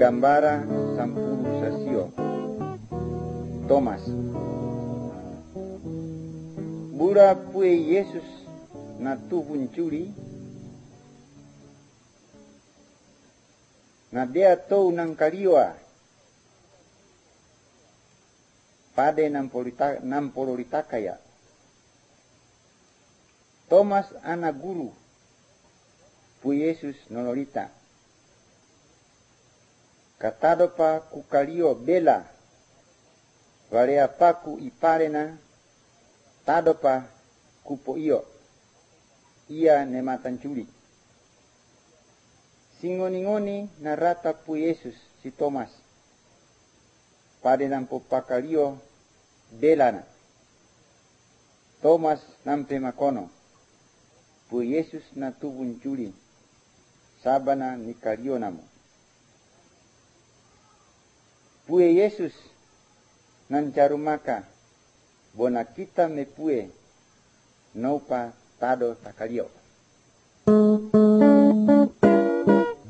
gambara sampuru sasio. Thomas. Bura pue Yesus na tubun curi. Na dia tou nang kaliwa. Pade nampolorita kaya. Thomas anak guru. Pu Yesus nolorita. Katado pa kukalio bela. Valea paku iparena. Tado pa kupo iyo. Ia nematan curi. Singoni-ngoni narata pu Yesus si Thomas. Pade nampo pakalio belana. Thomas nampe makono. Pu Yesus na tubun curi. Sabana ni kalio namo. Pue Yesus nan carumaka. Bona kita me pue. Naupa tado takalio.